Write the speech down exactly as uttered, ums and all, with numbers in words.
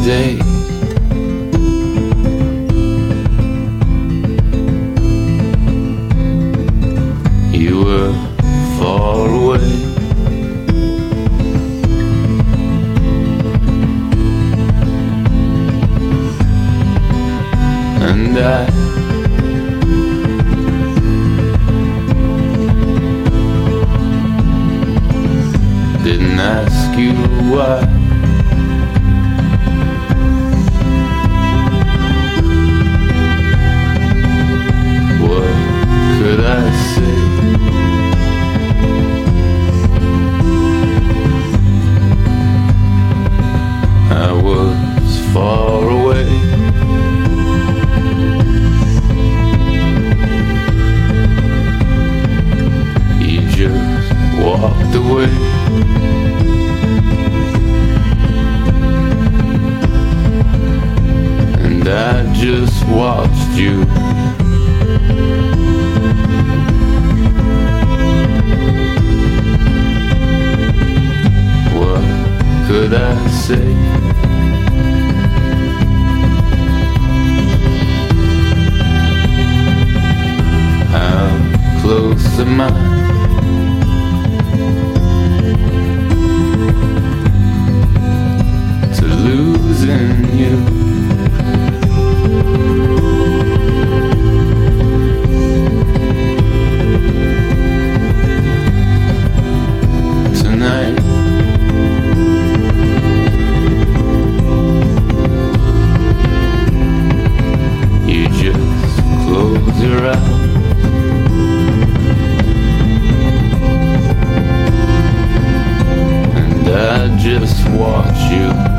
day. You were far away, and I didn't ask you why. What could I say? I was far away, you just walked away. And I just watched you. What could I say? How close am I to losing you? Tonight you just close your eyes and I just watch you.